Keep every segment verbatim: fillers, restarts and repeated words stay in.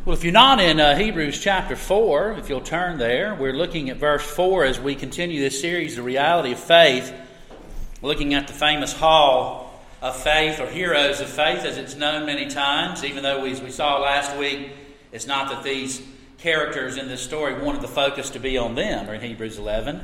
Well, if you're not in uh, Hebrews chapter four, if you'll turn there, we're looking at verse four as we continue this series, The Reality of Faith, looking at the famous Hall of Faith, or Heroes of Faith, as it's known many times, even though we, as we saw last week, it's not that these characters in this story wanted the focus to be on them, or in Hebrews eleven.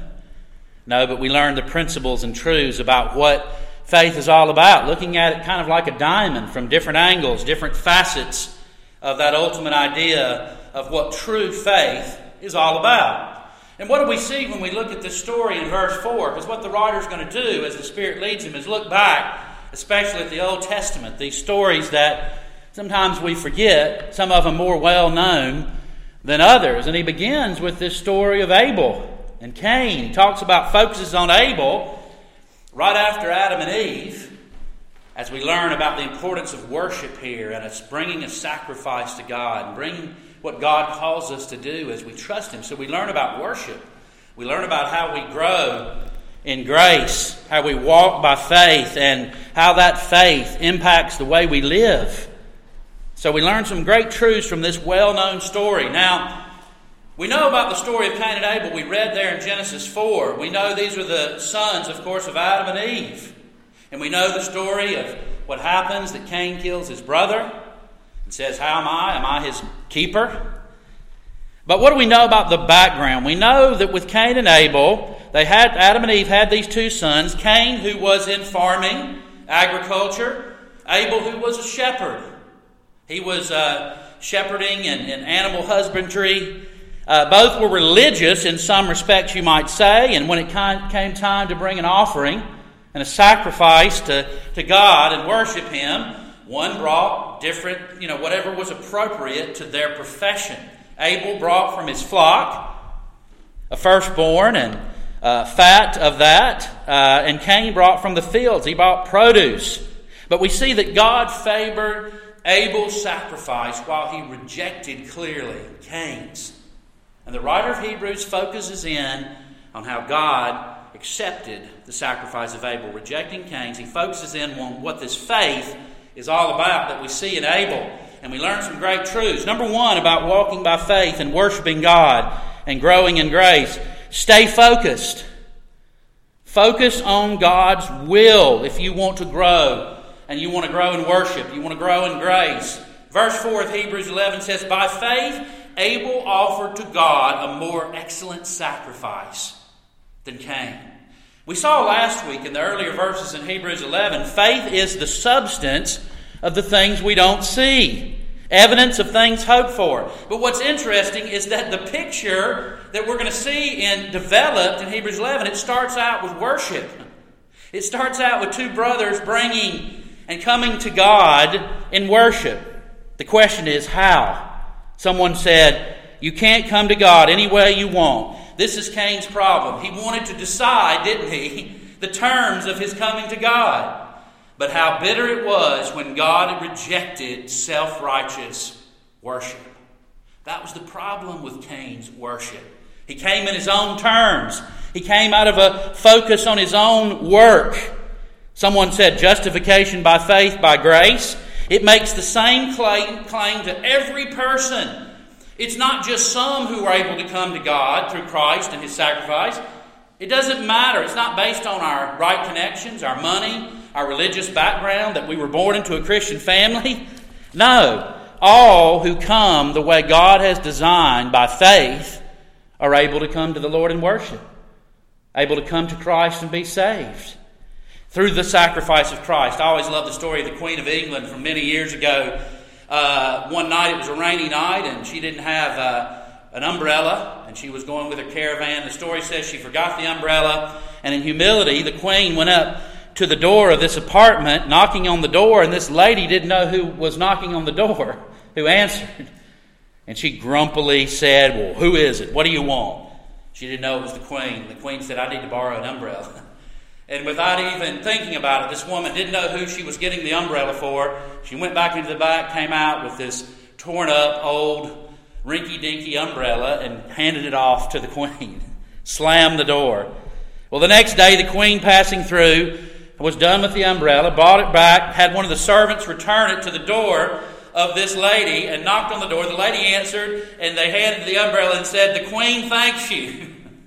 No, but we learn the principles and truths about what faith is all about, looking at it kind of like a diamond from different angles, different facets of that ultimate idea of what true faith is all about. And what do we see when we look at this story in verse four? Because what the writer's going to do as the Spirit leads him is look back, especially at the Old Testament, these stories that sometimes we forget, some of them more well known than others. And he begins with this story of Abel and Cain. He talks about, focuses on Abel right after Adam and Eve, as we learn about the importance of worship here and it's bringing a sacrifice to God and bringing what God calls us to do as we trust Him. So we learn about worship. We learn about how we grow in grace, how we walk by faith, and how that faith impacts the way we live. So we learn some great truths from this well-known story. Now, we know about the story of Cain and Abel. We read there in Genesis four. We know these are the sons, of course, of Adam and Eve. And we know the story of what happens, that Cain kills his brother and says, "How am I? Am I his keeper?" But what do we know about the background? We know that with Cain and Abel, they had Adam and Eve had these two sons. Cain, who was in farming, agriculture. Abel, who was a shepherd. He was uh, shepherding and, and animal husbandry. Uh, both were religious in some respects, you might say. And when it came time to bring an offering and a sacrifice to, to God and worship Him, one brought different, you know, whatever was appropriate to their profession. Abel brought from his flock a firstborn and uh, fat of that, uh, and Cain brought from the fields. He brought produce. But we see that God favored Abel's sacrifice while He rejected clearly Cain's. And the writer of Hebrews focuses in on how God accepted the sacrifice of Abel, rejecting Cain's. He focuses in on what this faith is all about that we see in Abel. And we learn some great truths. Number one, about walking by faith and worshiping God and growing in grace. Stay focused. Focus on God's will if you want to grow. And you want to grow in worship. You want to grow in grace. Verse four of Hebrews eleven says, "By faith Abel offered to God a more excellent sacrifice than Cain." We saw last week in the earlier verses in Hebrews eleven, faith is the substance of the things we don't see. Evidence of things hoped for. But what's interesting is that the picture that we're going to see in developed in Hebrews eleven, it starts out with worship. It starts out with two brothers bringing and coming to God in worship. The question is, how? Someone said, you can't come to God any way you want. This is Cain's problem. He wanted to decide, didn't he, the terms of his coming to God. But how bitter it was when God rejected self-righteous worship. That was the problem with Cain's worship. He came in his own terms. He came out of a focus on his own work. Someone said justification by faith, by grace. It makes the same claim, claim to every person. It's not just some who are able to come to God through Christ and His sacrifice. It doesn't matter. It's not based on our right connections, our money, our religious background, that we were born into a Christian family. No. All who come the way God has designed by faith are able to come to the Lord in worship. Able to come to Christ and be saved through the sacrifice of Christ. I always love the story of the Queen of England from many years ago. Uh, one night, it was a rainy night, and she didn't have uh, an umbrella, and she was going with her caravan. The story says she forgot the umbrella, and in humility, the Queen went up to the door of this apartment, knocking on the door, and this lady didn't know who was knocking on the door, who answered. And she grumpily said, "Well, who is it? What do you want?" She didn't know it was the Queen. The Queen said, "I need to borrow an umbrella." And without even thinking about it, this woman didn't know who she was getting the umbrella for. She went back into the back, came out with this torn up, old, rinky-dinky umbrella and handed it off to the Queen. Slammed the door. Well, the next day, the Queen passing through was done with the umbrella, brought it back, had one of the servants return it to the door of this lady and knocked on the door. The lady answered, and they handed the umbrella and said, "The Queen thanks you."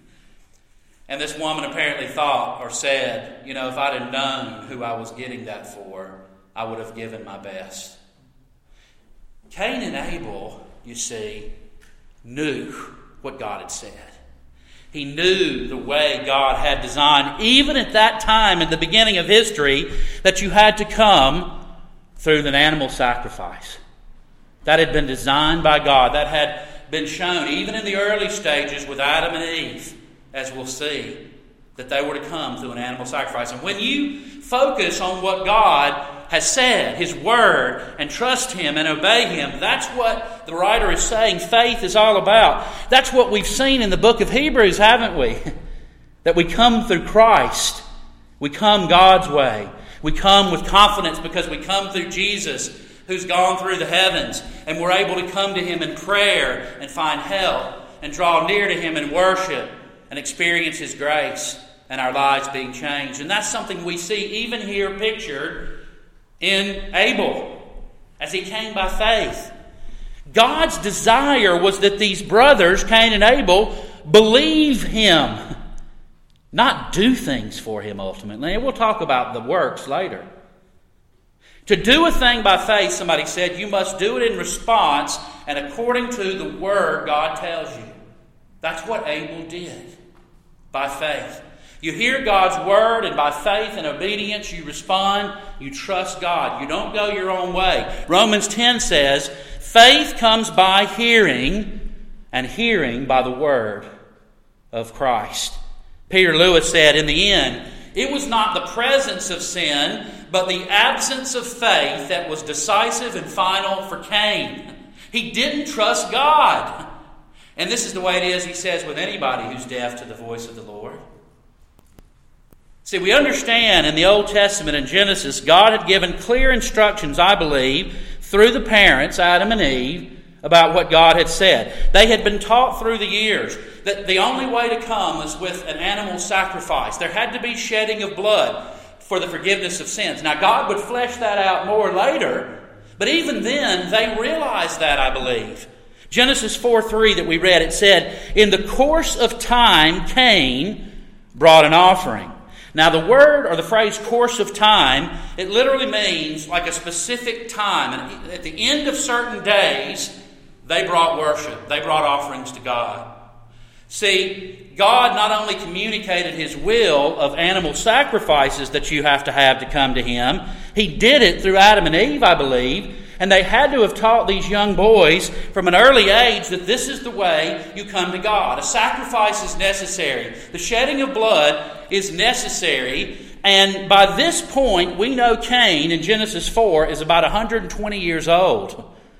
And this woman apparently thought or said, you know, if I'd have known who I was getting that for, I would have given my best. Cain and Abel, you see, knew what God had said. He knew the way God had designed, even at that time in the beginning of history, that you had to come through an animal sacrifice. That had been designed by God. That had been shown even in the early stages with Adam and Eve, as we'll see, that they were to come through an animal sacrifice. And when you focus on what God has said, His Word, and trust Him and obey Him, that's what the writer is saying faith is all about. That's what we've seen in the book of Hebrews, haven't we? That we come through Christ. We come God's way. We come with confidence because we come through Jesus, who's gone through the heavens, and we're able to come to Him in prayer and find help and draw near to Him in worship and experience His grace and our lives being changed. And that's something we see even here pictured in Abel as he came by faith. God's desire was that these brothers, Cain and Abel, believe Him, not do things for Him ultimately. And we'll talk about the works later. To do a thing by faith, somebody said, you must do it in response and according to the Word God tells you. That's what Abel did. By faith. You hear God's Word, and by faith and obedience you respond. You trust God. You don't go your own way. Romans ten says, faith comes by hearing, and hearing by the Word of Christ. Peter Lewis said, in the end, it was not the presence of sin, but the absence of faith that was decisive and final for Cain. He didn't trust God. And this is the way it is, he says, with anybody who's deaf to the voice of the Lord. See, we understand in the Old Testament in Genesis, God had given clear instructions, I believe, through the parents, Adam and Eve, about what God had said. They had been taught through the years that the only way to come was with an animal sacrifice. There had to be shedding of blood for the forgiveness of sins. Now, God would flesh that out more later, but even then, they realized that, I believe. Genesis four three that we read, it said, in the course of time, Cain brought an offering. Now the word or the phrase course of time, it literally means like a specific time. And at the end of certain days, they brought worship. They brought offerings to God. See, God not only communicated His will of animal sacrifices that you have to have to come to Him, He did it through Adam and Eve, I believe. And they had to have taught these young boys from an early age that this is the way you come to God. A sacrifice is necessary. The shedding of blood is necessary. And by this point, we know Cain in Genesis four is about one hundred twenty years old.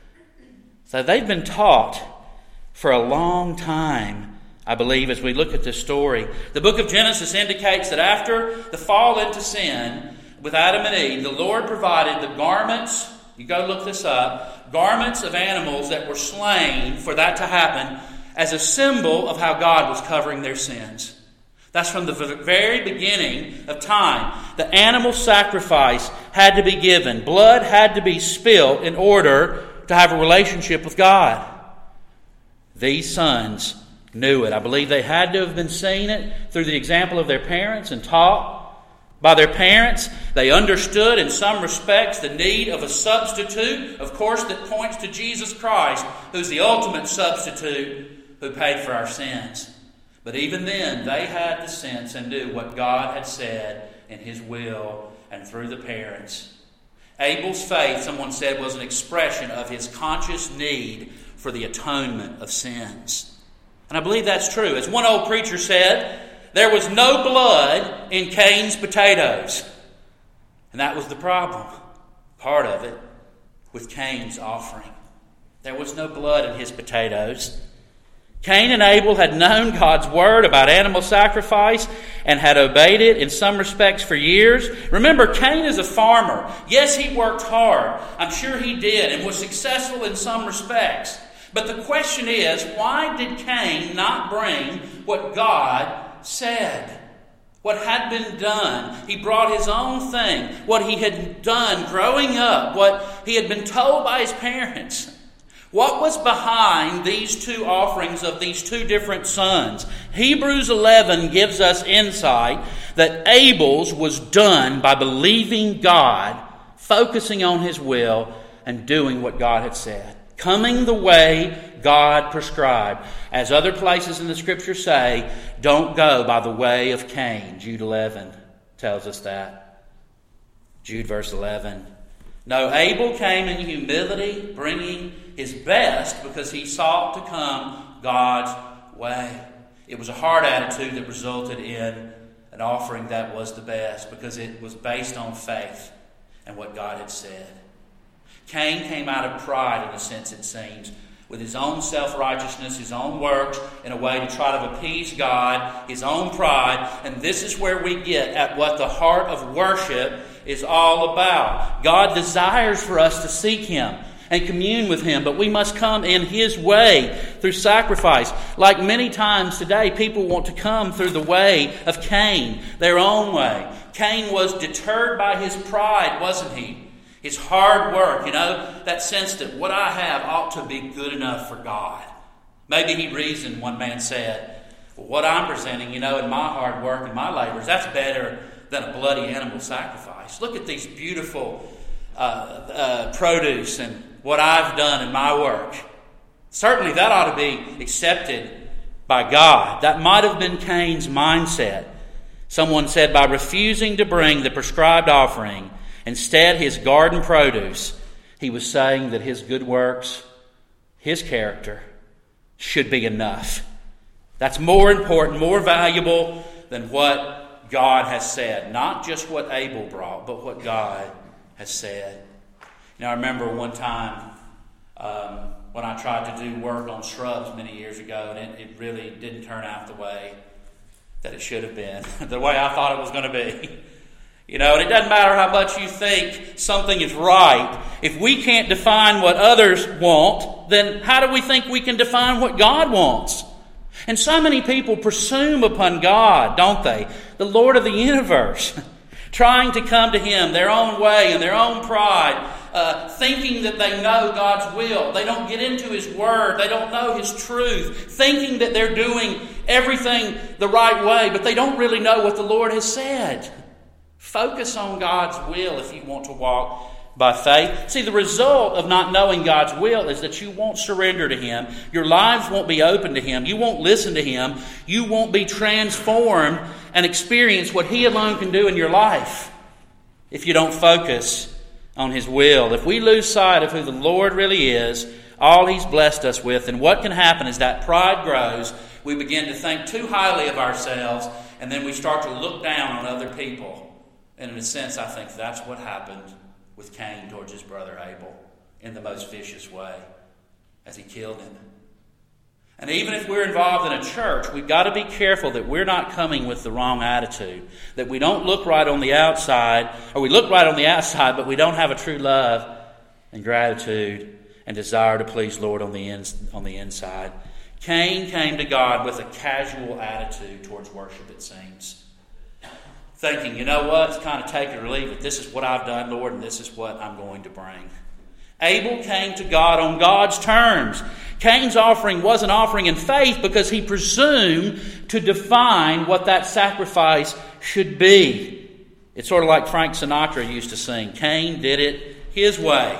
So they've been taught for a long time, I believe, as we look at this story. The book of Genesis indicates that after the fall into sin with Adam and Eve, the Lord provided the garments. You go look this up. Garments of animals that were slain for that to happen as a symbol of how God was covering their sins. That's from the very beginning of time. The animal sacrifice had to be given. Blood had to be spilled in order to have a relationship with God. These sons knew it. I believe they had to have been seeing it through the example of their parents and taught by their parents. They understood in some respects the need of a substitute, of course, that points to Jesus Christ, who's the ultimate substitute who paid for our sins. But even then, they had the sense and knew what God had said in His will and through the parents. Abel's faith, someone said, was an expression of his conscious need for the atonement of sins. And I believe that's true. As one old preacher said, there was no blood in Cain's potatoes. And that was the problem, part of it, with Cain's offering. There was no blood in his potatoes. Cain and Abel had known God's word about animal sacrifice and had obeyed it in some respects for years. Remember, Cain is a farmer. Yes, he worked hard. I'm sure he did and was successful in some respects. But the question is, why did Cain not bring what God said? What had been done. He brought his own thing. What he had done growing up. What he had been told by his parents. What was behind these two offerings of these two different sons? Hebrews eleven gives us insight that Abel's was done by believing God, focusing on his will, and doing what God had said. Coming the way God prescribed. As other places in the Scripture say, don't go by the way of Cain. Jude eleven tells us that. Jude verse eleven. No, Abel came in humility, bringing his best because he sought to come God's way. It was a hard attitude that resulted in an offering that was the best because it was based on faith and what God had said. Cain came out of pride, in a sense it seems, with his own self-righteousness, his own works, in a way to try to appease God, his own pride. And this is where we get at what the heart of worship is all about. God desires for us to seek Him and commune with Him, but we must come in His way through sacrifice. Like many times today, people want to come through the way of Cain, their own way. Cain was deterred by his pride, wasn't he? His hard work, you know, that sense that what I have ought to be good enough for God. Maybe he reasoned, one man said, well, what I'm presenting, you know, in my hard work and my labors, that's better than a bloody animal sacrifice. Look at these beautiful uh, uh, produce and what I've done in my work. Certainly that ought to be accepted by God. That might have been Cain's mindset. Someone said by refusing to bring the prescribed offering, instead his garden produce, he was saying that his good works, his character, should be enough. That's more important, more valuable than what God has said. Not just what Abel brought, but what God has said. You know, I remember one time um, when I tried to do work on shrubs many years ago, and it, it really didn't turn out the way that it should have been, the way I thought it was going to be. You know, and it doesn't matter how much you think something is right. If we can't define what others want, then how do we think we can define what God wants? And so many people presume upon God, don't they? The Lord of the universe, trying to come to Him their own way and their own pride, uh, thinking that they know God's will. They don't get into His Word. They don't know His truth, thinking that they're doing everything the right way, but they don't really know what the Lord has said. Focus on God's will if you want to walk by faith. See, the result of not knowing God's will is that you won't surrender to Him. Your lives won't be open to Him. You won't listen to Him. You won't be transformed and experience what He alone can do in your life if you don't focus on His will. If we lose sight of who the Lord really is, all He's blessed us with, and what can happen is that pride grows. We begin to think too highly of ourselves, and then we start to look down on other people. And in a sense, I think that's what happened with Cain towards his brother Abel in the most vicious way as he killed him. And even if we're involved in a church, we've got to be careful that we're not coming with the wrong attitude, that we don't look right on the outside, or we look right on the outside, but we don't have a true love and gratitude and desire to please Lord on the in, on the inside. Cain came to God with a casual attitude towards worship, it seems. Thinking, you know what, it's kind of take it or leave it. This is what I've done, Lord, and this is what I'm going to bring. Abel came to God on God's terms. Cain's offering was an offering in faith because he presumed to define what that sacrifice should be. It's sort of like Frank Sinatra used to sing, Cain did it his way.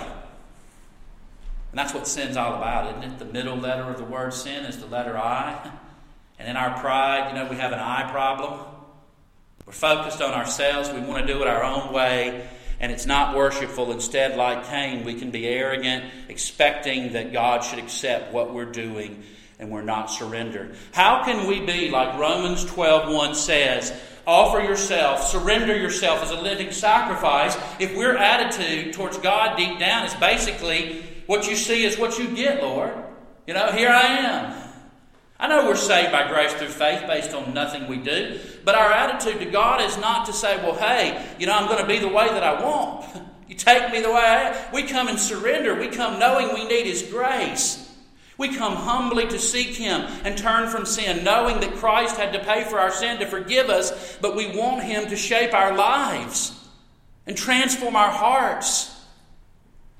And that's what sin's all about, isn't it? The middle letter of the word sin is the letter I. And in our pride, you know, we have an I problem. We're focused on ourselves. We want to do it our own way. And it's not worshipful. Instead, like Cain, we can be arrogant, expecting that God should accept what we're doing, and we're not surrendered. How can we be, like Romans twelve one says, offer yourself, surrender yourself as a living sacrifice, if our attitude towards God deep down is basically, what you see is what you get, Lord. You know, here I am. I know we're saved by grace through faith based on nothing we do, but our attitude to God is not to say, well, hey, you know, I'm going to be the way that I want. You take me the way I am. We come and surrender. We come knowing we need His grace. We come humbly to seek Him and turn from sin, knowing that Christ had to pay for our sin to forgive us, but we want Him to shape our lives and transform our hearts.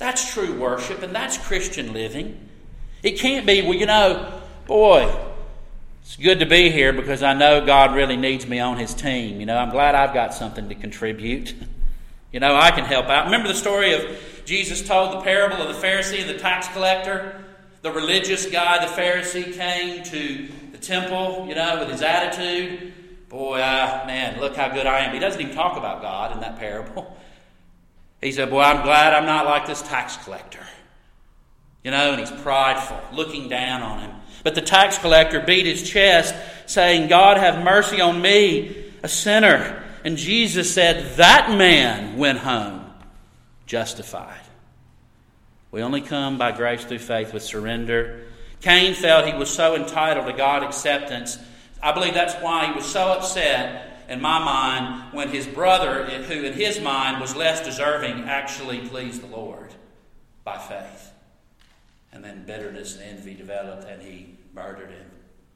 That's true worship, and that's Christian living. It can't be, well, you know, boy, it's good to be here because I know God really needs me on His team. You know, I'm glad I've got something to contribute. You know, I can help out. Remember the story of Jesus told the parable of the Pharisee and the tax collector? The religious guy, the Pharisee, came to the temple, you know, with his attitude. Boy, I, man, look how good I am. He doesn't even talk about God in that parable. He said, boy, I'm glad I'm not like this tax collector. You know, and he's prideful, looking down on him. But the tax collector beat his chest, saying, God, have mercy on me, a sinner. And Jesus said, that man went home justified. We only come by grace through faith with surrender. Cain felt he was so entitled to God's acceptance. I believe that's why he was so upset, in my mind, when his brother, who in his mind was less deserving, actually pleased the Lord by faith. And then bitterness and envy developed, and he murdered him.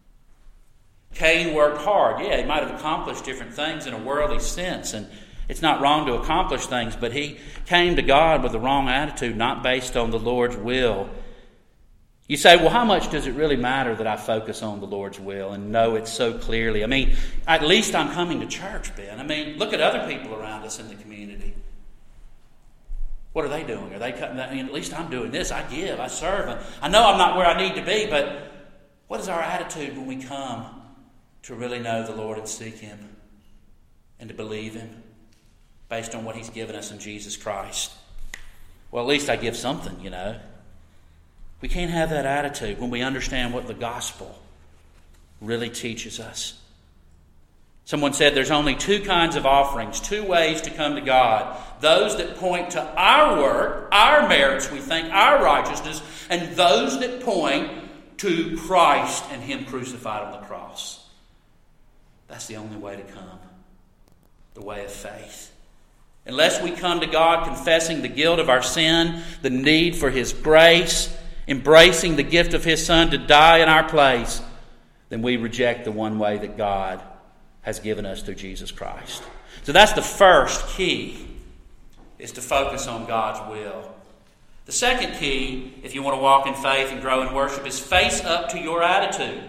Cain worked hard. Yeah, he might have accomplished different things in a worldly sense, and it's not wrong to accomplish things, but he came to God with the wrong attitude, not based on the Lord's will. You say, well, how much does it really matter that I focus on the Lord's will and know it so clearly? I mean, at least I'm coming to church, Ben. I mean, look at other people around us in the community. What are they doing? Are they cutting that? I mean, at least I'm doing this. I give. I serve. I know I'm not where I need to be, but what is our attitude when we come to really know the Lord and seek Him and to believe Him based on what He's given us in Jesus Christ? Well, at least I give something, you know. We can't have that attitude when we understand what the gospel really teaches us. Someone said there's only two kinds of offerings, two ways to come to God. Those that point to our work, our merits, we think, our righteousness, and those that point to Christ and Him crucified on the cross. That's the only way to come, the way of faith. Unless we come to God confessing the guilt of our sin, the need for His grace, embracing the gift of His Son to die in our place, then we reject the one way that God has given us through Jesus Christ. So that's the first key, is to focus on God's will. The second key, if you want to walk in faith and grow in worship, is face up to your attitude.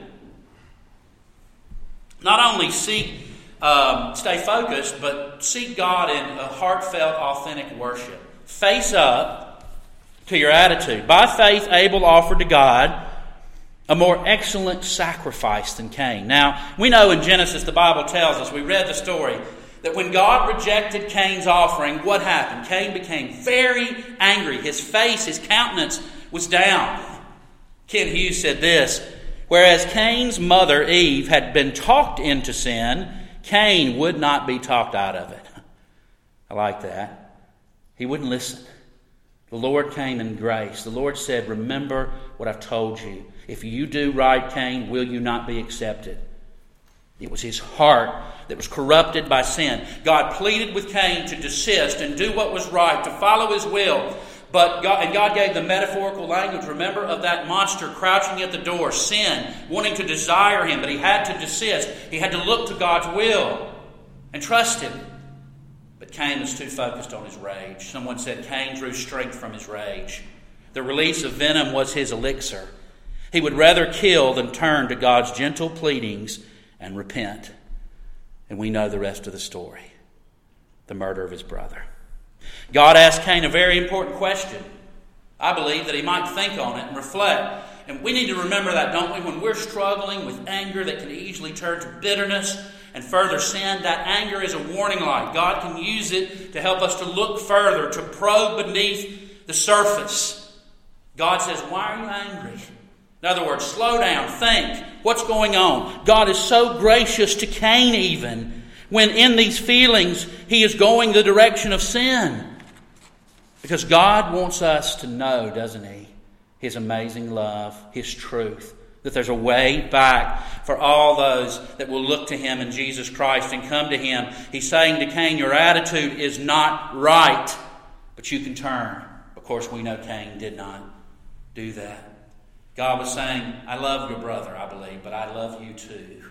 Not only seek, um, stay focused, but seek God in a heartfelt, authentic worship. Face up to your attitude. By faith, Abel offered to God a more excellent sacrifice than Cain. Now, we know in Genesis, the Bible tells us, we read the story, that when God rejected Cain's offering, what happened? Cain became very angry. His face, his countenance was down. Ken Hughes said this, whereas Cain's mother, Eve, had been talked into sin, Cain would not be talked out of it. I like that. He wouldn't listen. The Lord came in grace. The Lord said, remember what I've told you. If you do right, Cain, will you not be accepted? It was his heart that was corrupted by sin. God pleaded with Cain to desist and do what was right, to follow His will. But God, and God gave the metaphorical language, remember, of that monster crouching at the door, sin, wanting to desire him, but he had to desist. He had to look to God's will and trust Him. But Cain was too focused on his rage. Someone said Cain drew strength from his rage. The release of venom was his elixir. He would rather kill than turn to God's gentle pleadings and repent. And we know the rest of the story. The murder of his brother. God asked Cain a very important question. I believe that he might think on it and reflect. And we need to remember that, don't we? When we're struggling with anger that can easily turn to bitterness and further sin, that anger is a warning light. God can use it to help us to look further, to probe beneath the surface. God says, why are you angry? In other words, slow down, think. What's going on? God is so gracious to Cain even when in these feelings he is going the direction of sin. Because God wants us to know, doesn't He, His amazing love, His truth. That there's a way back for all those that will look to Him in Jesus Christ and come to Him. He's saying to Cain, your attitude is not right, but you can turn. Of course, we know Cain did not do that. God was saying, I love your brother, I believe, but I love you too.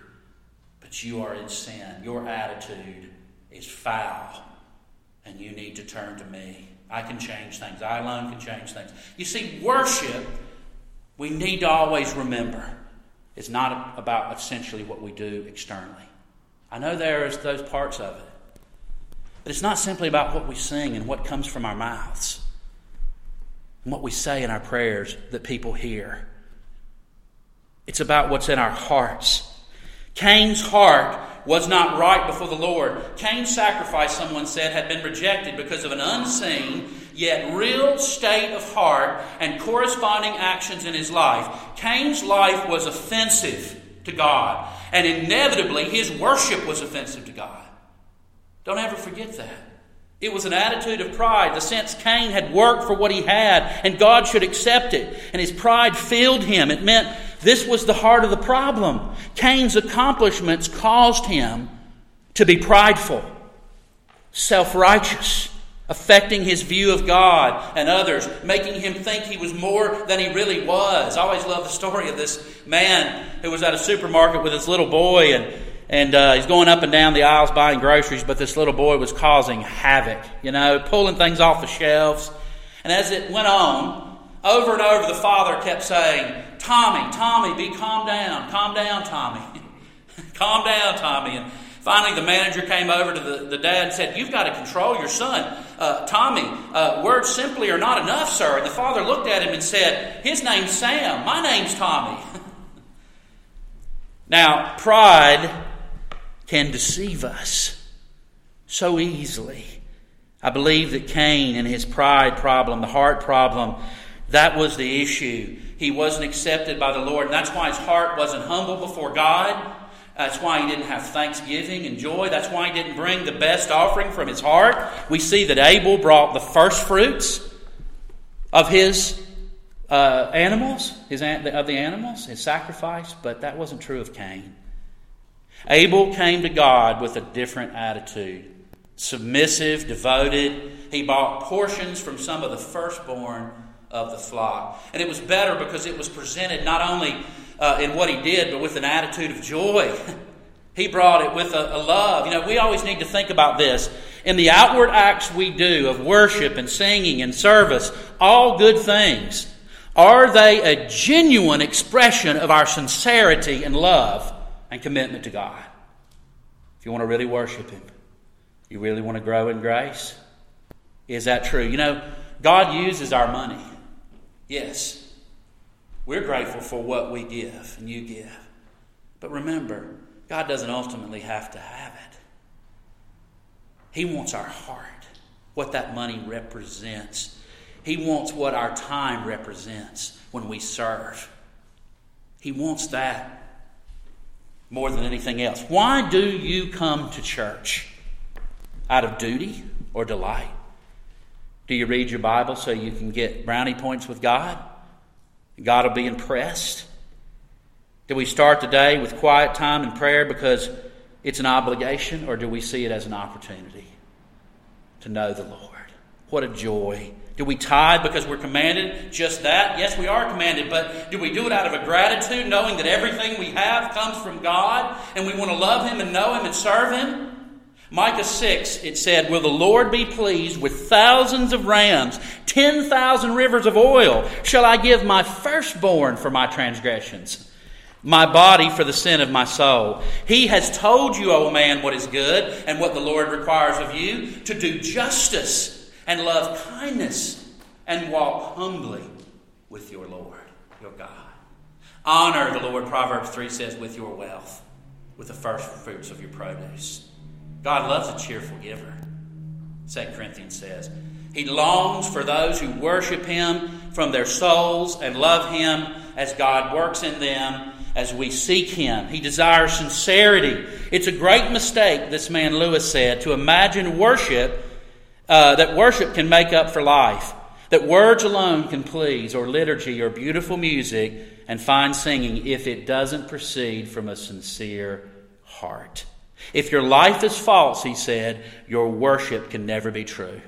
But you are in sin. Your attitude is foul, and you need to turn to me I can change things. I alone can change things. You see, worship, we need to always remember, is not about essentially what we do externally. I know there is those parts of it. But it's not simply about what we sing and what comes from our mouths and what we say in our prayers that people hear. It's about what's in our hearts. Cain's heart was not right before the Lord. Cain's sacrifice, someone said, had been rejected because of an unseen yet real state of heart and corresponding actions in his life. Cain's life was offensive to God, and inevitably his worship was offensive to God. Don't ever forget that. It was an attitude of pride, the sense Cain had worked for what he had and God should accept it. And his pride filled him. It meant this was the heart of the problem. Cain's accomplishments caused him to be prideful, self-righteous, affecting his view of God and others, making him think he was more than he really was. I always love the story of this man who was at a supermarket with his little boy, and And uh, he's going up and down the aisles buying groceries, but this little boy was causing havoc, you know, pulling things off the shelves. And as it went on, over and over the father kept saying, Tommy, Tommy, be calm down. Calm down, Tommy. Calm down, Tommy. And finally the manager came over to the, the dad and said, you've got to control your son. Uh, Tommy, uh, words simply are not enough, sir. And the father looked at him and said, his name's Sam. My name's Tommy. Now, pride can deceive us so easily. I believe that Cain and his pride problem, the heart problem, that was the issue. He wasn't accepted by the Lord, and that's why his heart wasn't humble before God. That's why he didn't have thanksgiving and joy. That's why he didn't bring the best offering from his heart. We see that Abel brought the first fruits of his uh, animals, his of the animals, his sacrifice, but that wasn't true of Cain. Abel came to God with a different attitude. Submissive, devoted. He bought portions from some of the firstborn of the flock. And it was better because it was presented not only uh, in what he did, but with an attitude of joy. He brought it with a, a love. You know, we always need to think about this. In the outward acts we do of worship and singing and service, all good things, are they a genuine expression of our sincerity and love and commitment to God? If you want to really worship Him, you really want to grow in grace, is that true? You know, God uses our money. Yes, we're grateful for what we give and you give. But remember, God doesn't ultimately have to have it. He wants our heart, what that money represents. He wants what our time represents when we serve. He wants that more than anything else. Why do you come to church? Out of duty or delight? Do you read your Bible so you can get brownie points with God? God will be impressed? Do we start the day with quiet time and prayer because it's an obligation, or do we see it as an opportunity to know the Lord? What a joy. Do we tithe because we're commanded just that? Yes, we are commanded, but do we do it out of a gratitude, knowing that everything we have comes from God, and we want to love Him and know Him and serve Him? Micah six, it said, will the Lord be pleased with thousands of rams, ten thousand rivers of oil? Shall I give my firstborn for my transgressions, my body for the sin of my soul? He has told you, O man, what is good and what the Lord requires of you, to do justice and love kindness and walk humbly with your Lord, your God. Honor the Lord, Proverbs three says, with your wealth, with the first fruits of your produce. God loves a cheerful giver, Second Corinthians says. He longs for those who worship Him from their souls and love Him as God works in them as we seek Him. He desires sincerity. It's a great mistake, this man Lewis said, to imagine worship, uh, that worship can make up for life, that words alone can please, or liturgy or beautiful music and fine singing, if it doesn't proceed from a sincere heart. If your life is false, he said, your worship can never be true.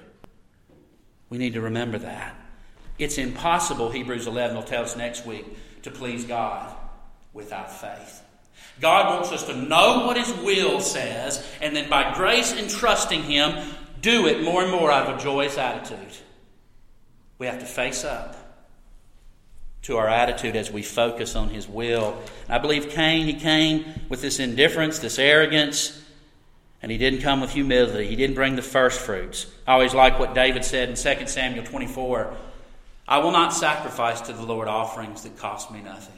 We need to remember that. It's impossible, Hebrews eleven will tell us next week, to please God without faith. God wants us to know what His will says, and then by grace and trusting Him, do it more and more out of a joyous attitude. We have to face up to our attitude as we focus on His will. I believe Cain, he came with this indifference, this arrogance, and he didn't come with humility. He didn't bring the first fruits. I always like what David said in Second Samuel twenty-four. I will not sacrifice to the Lord offerings that cost me nothing.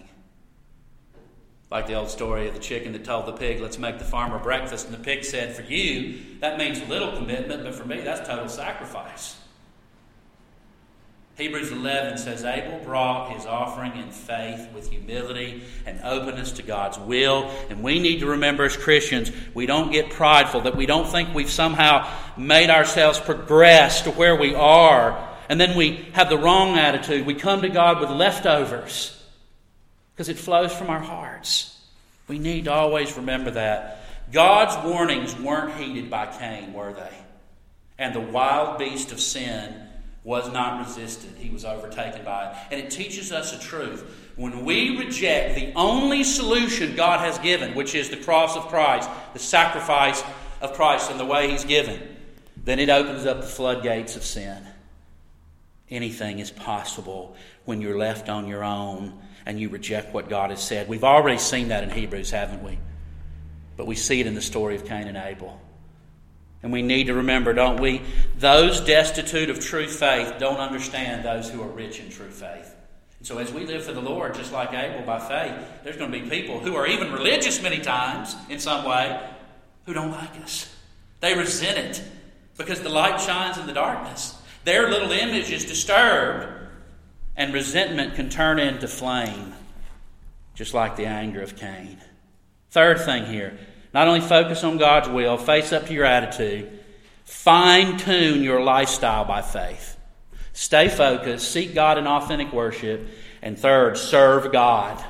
Like the old story of the chicken that told the pig, let's make the farmer breakfast. And the pig said, for you, that means little commitment, but for me, that's total sacrifice. Hebrews eleven says, Abel brought his offering in faith with humility and openness to God's will. And we need to remember as Christians, we don't get prideful, that we don't think we've somehow made ourselves progress to where we are. And then we have the wrong attitude. We come to God with leftovers because it flows from our hearts. We need to always remember that. God's warnings weren't heeded by Cain, were they? And the wild beast of sin was not resisted. He was overtaken by it. And it teaches us a truth. When we reject the only solution God has given, which is the cross of Christ, the sacrifice of Christ and the way He's given, then it opens up the floodgates of sin. Anything is possible when you're left on your own and you reject what God has said. We've already seen that in Hebrews, haven't we? But we see it in the story of Cain and Abel. And we need to remember, don't we? Those destitute of true faith don't understand those who are rich in true faith. And so as we live for the Lord, just like Abel by faith, there's going to be people who are even religious many times in some way who don't like us. They resent it because the light shines in the darkness. Their little image is disturbed, and resentment can turn into flame, just like the anger of Cain. Third thing here, not only focus on God's will, face up to your attitude, fine-tune your lifestyle by faith. Stay focused, seek God in authentic worship, and third, serve God.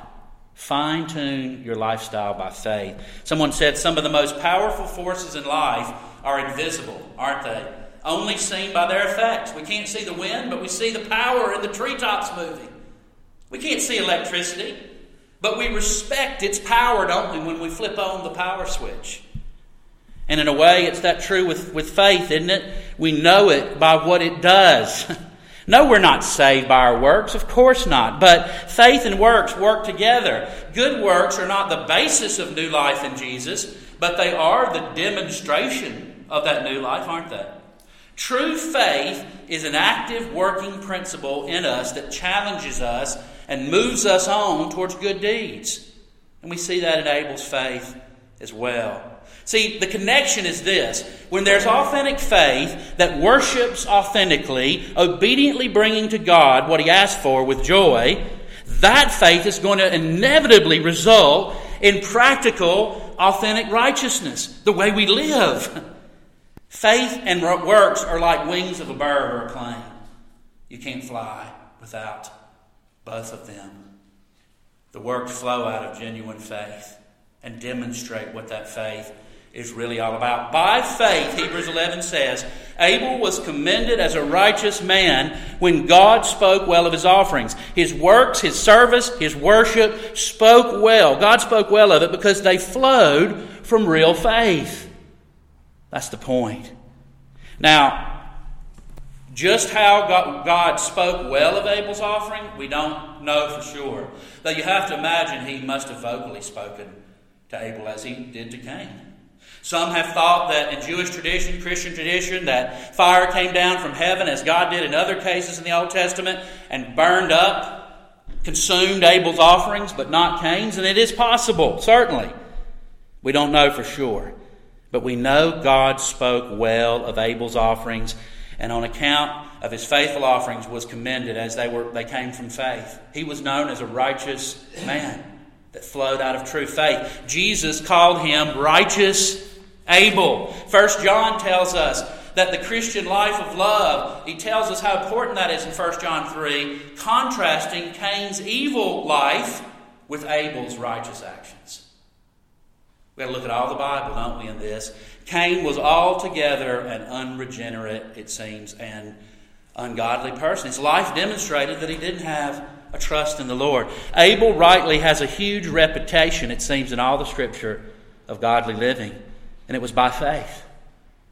Fine-tune your lifestyle by faith. Someone said some of the most powerful forces in life are invisible, aren't they? Only seen by their effects. We can't see the wind, but we see the power in the treetops moving. We can't see electricity, but we respect its power, don't we, when we flip on the power switch. And in a way, it's that true with, with faith, isn't it? We know it by what it does. No, we're not saved by our works. Of course not. But faith and works work together. Good works are not the basis of new life in Jesus, but they are the demonstration of that new life, aren't they? True faith is an active working principle in us that challenges us and moves us on towards good deeds. And we see that in Abel's faith as well. See, the connection is this. When there's authentic faith that worships authentically, obediently bringing to God what He asked for with joy, that faith is going to inevitably result in practical, authentic righteousness, the way we live. Faith and works are like wings of a bird or a plane. You can't fly without both of them. The works flow out of genuine faith and demonstrate what that faith is really all about. By faith, Hebrews eleven says, Abel was commended as a righteous man when God spoke well of his offerings. His works, his service, his worship spoke well. God spoke well of it because they flowed from real faith. That's the point. Now, just how God spoke well of Abel's offering, we don't know for sure. Though you have to imagine He must have vocally spoken to Abel as He did to Cain. Some have thought that in Jewish tradition, Christian tradition, that fire came down from heaven as God did in other cases in the Old Testament and burned up, consumed Abel's offerings, but not Cain's. And it is possible, certainly. We don't know for sure. But we know God spoke well of Abel's offerings, and on account of his faithful offerings was commended as they were they came from faith. He was known as a righteous man that flowed out of true faith. Jesus called him righteous Abel. First John tells us that the Christian life of love, he tells us how important that is in First John three, contrasting Cain's evil life with Abel's righteous actions. We've got to look at all the Bible, don't we, in this. Cain was altogether an unregenerate, it seems, and ungodly person. His life demonstrated that he didn't have a trust in the Lord. Abel rightly has a huge reputation, it seems, in all the Scripture of godly living. And it was by faith.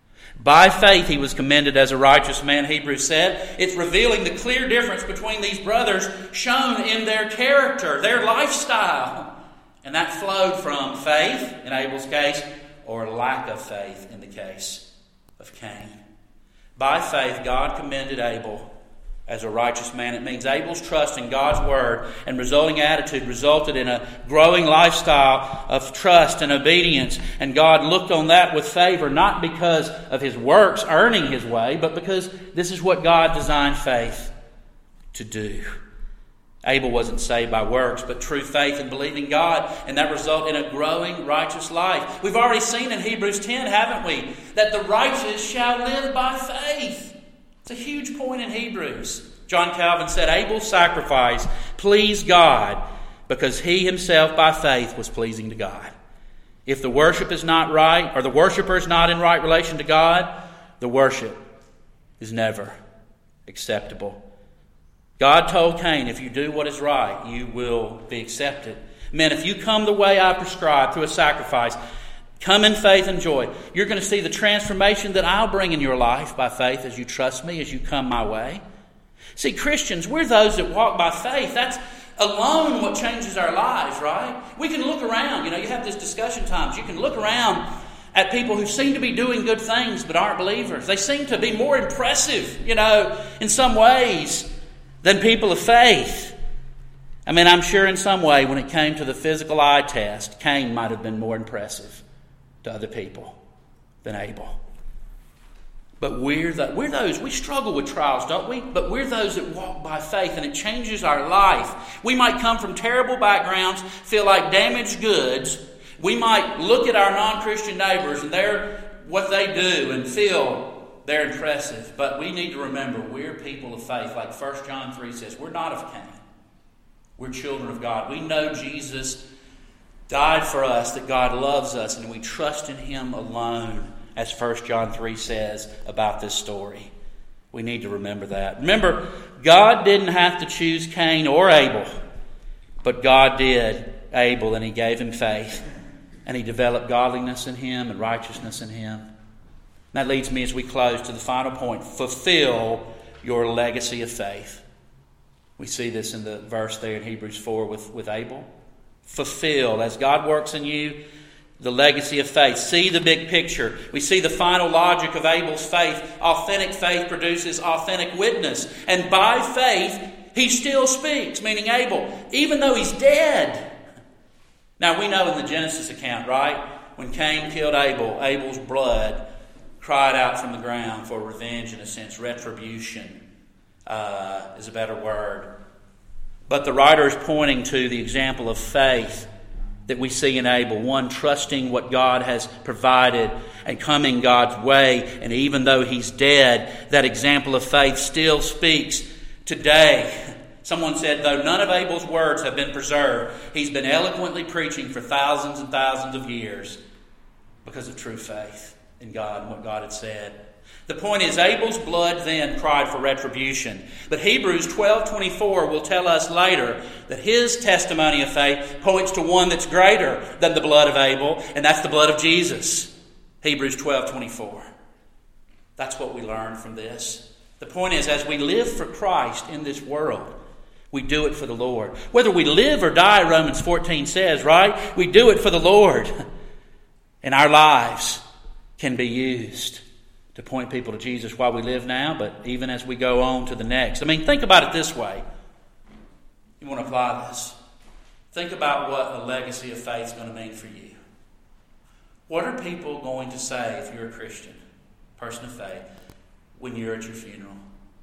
By faith he was commended as a righteous man, Hebrews said. It's revealing the clear difference between these brothers shown in their character, their lifestyle. And that flowed from faith, in Abel's case, or lack of faith in the case of Cain. By faith, God commended Abel as a righteous man. It means Abel's trust in God's word and resulting attitude resulted in a growing lifestyle of trust and obedience. And God looked on that with favor, not because of his works earning his way, but because this is what God designed faith to do. Abel wasn't saved by works, but true faith and believing God, and that resulted in a growing righteous life. We've already seen in Hebrews ten, haven't we, that the righteous shall live by faith. It's a huge point in Hebrews. John Calvin said, Abel's sacrifice pleased God because he himself by faith was pleasing to God. If the worship is not right, or the worshiper is not in right relation to God, the worship is never acceptable. God told Cain, if you do what is right, you will be accepted. Men, if you come the way I prescribe through a sacrifice, come in faith and joy, you're going to see the transformation that I'll bring in your life by faith as you trust me, as you come my way. See, Christians, we're those that walk by faith. That's alone what changes our lives, right? We can look around. You know, you have this discussion times. You can look around at people who seem to be doing good things but aren't believers. They seem to be more impressive, you know, in some ways than people of faith. I mean, I'm sure in some way when it came to the physical eye test, Cain might have been more impressive to other people than Abel. But we're, the, we're those, we struggle with trials, don't we? But we're those that walk by faith, and it changes our life. We might come from terrible backgrounds, feel like damaged goods. We might look at our non-Christian neighbors and they're, what they do and feel they're impressive. But we need to remember we're people of faith. Like First John three says, we're not of Cain. We're children of God. We know Jesus died for us, that God loves us, and we trust in him alone, as First John three says about this story. We need to remember that. Remember, God didn't have to choose Cain or Abel, but God did Abel, and he gave him faith, and he developed godliness in him and righteousness in him. And that leads me, as we close, to the final point. Fulfill your legacy of faith. We see this in the verse there in Hebrews four with, with Abel. Fulfill, as God works in you, the legacy of faith. See the big picture. We see the final logic of Abel's faith. Authentic faith produces authentic witness. And by faith, he still speaks, meaning Abel, even though he's dead. Now, we know in the Genesis account, right? When Cain killed Abel, Abel's blood cried out from the ground for revenge, in a sense. Retribution uh, is a better word. But the writer is pointing to the example of faith that we see in Abel. One trusting what God has provided and coming God's way. And even though he's dead, that example of faith still speaks today. Someone said, though none of Abel's words have been preserved, he's been eloquently preaching for thousands and thousands of years because of true faith in God and what God had said. The point is, Abel's blood then cried for retribution. But Hebrews twelve twenty-four will tell us later that his testimony of faith points to one that's greater than the blood of Abel, and that's the blood of Jesus. Hebrews twelve twenty-four. That's what we learn from this. The point is, as we live for Christ in this world, we do it for the Lord. Whether we live or die, Romans fourteen says, right? We do it for the Lord. And our lives can be used to point people to Jesus while we live now, but even as we go on to the next. I mean, think about it this way. You want to apply this. Think about what a legacy of faith is going to mean for you. What are people going to say if you're a Christian, person of faith, when you're at your funeral?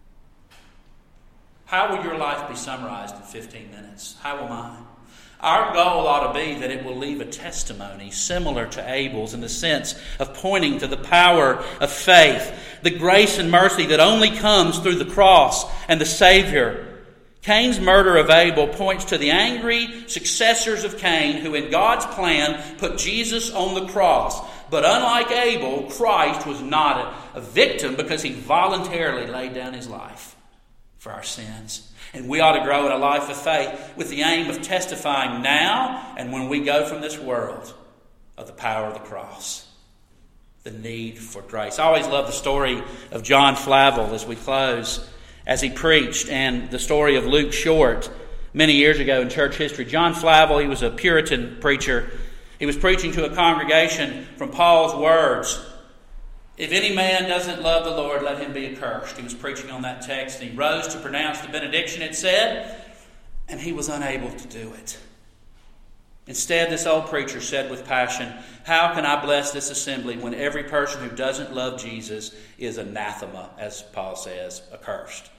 How will your life be summarized in fifteen minutes? How will mine? Our goal ought to be that it will leave a testimony similar to Abel's in the sense of pointing to the power of faith, the grace and mercy that only comes through the cross and the Savior. Cain's murder of Abel points to the angry successors of Cain who in God's plan put Jesus on the cross. But unlike Abel, Christ was not a victim because he voluntarily laid down his life for our sins. And we ought to grow in a life of faith with the aim of testifying now and when we go from this world of the power of the cross. the need for grace. I always love the story of John Flavel as we close, as he preached, and the story of Luke Short many years ago in church history. John Flavel, he was a Puritan preacher. He was preaching to a congregation from Paul's words, "If any man doesn't love the Lord, let him be accursed." He was preaching on that text, and he rose to pronounce the benediction, it said, and he was unable to do it. Instead, this old preacher said with passion, "How can I bless this assembly when every person who doesn't love Jesus is anathema," as Paul says, accursed?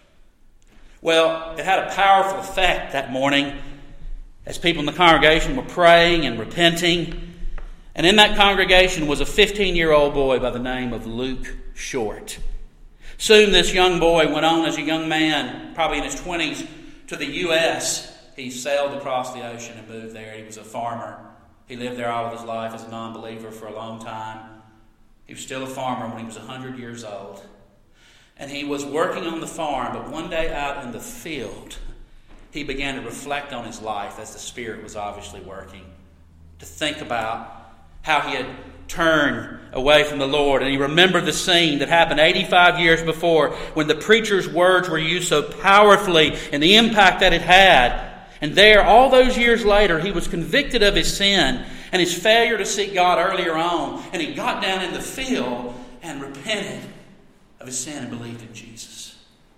Well, it had a powerful effect that morning as people in the congregation were praying and repenting. And in that congregation was a fifteen-year-old boy by the name of Luke Short. Soon this young boy went on as a young man, probably in his twenties, to the U S He sailed across the ocean and moved there. He was a farmer. He lived there all of his life as a non-believer for a long time. He was still a farmer when he was one hundred years old. And he was working on the farm, but one day out in the field, he began to reflect on his life as the Spirit was obviously working, to think about how he had turned away from the Lord. And he remembered the scene that happened eighty-five years before when the preacher's words were used so powerfully and the impact that it had. And there, all those years later, he was convicted of his sin and his failure to seek God earlier on. And he got down in the field and repented of his sin and believed in Jesus.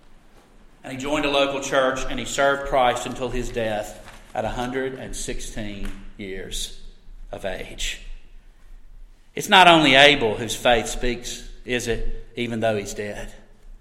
And he joined a local church and he served Christ until his death at one hundred sixteen years of age. It's not only Abel whose faith speaks, is it, even though he's dead?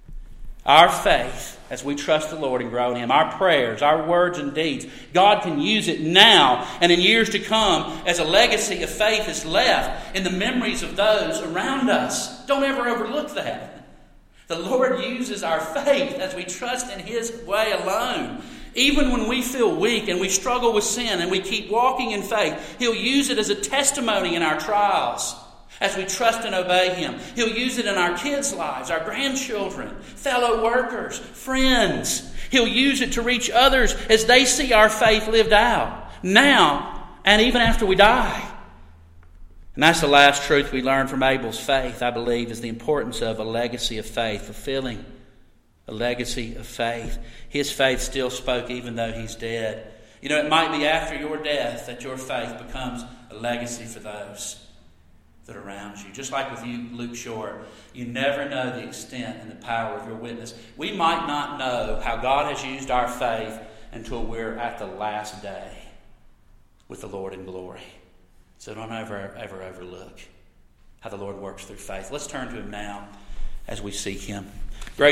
Our faith, as we trust the Lord and grow in Him, our prayers, our words and deeds, God can use it now and in years to come as a legacy of faith is left in the memories of those around us. Don't ever overlook that. The Lord uses our faith as we trust in His way alone. Even when we feel weak and we struggle with sin and we keep walking in faith, He'll use it as a testimony in our trials. As we trust and obey Him, He'll use it in our kids' lives, our grandchildren, fellow workers, friends. He'll use it to reach others as they see our faith lived out, now and even after we die. And that's the last truth we learn from Abel's faith, I believe, is the importance of a legacy of faith, fulfilling a legacy of faith. His faith still spoke even though he's dead. You know, it might be after your death that your faith becomes a legacy for those that are around you. Just like with you, Luke Short, you never know the extent and the power of your witness. We might not know how God has used our faith until we're at the last day with the Lord in glory. So don't ever, ever overlook how the Lord works through faith. Let's turn to Him now as we seek Him. Great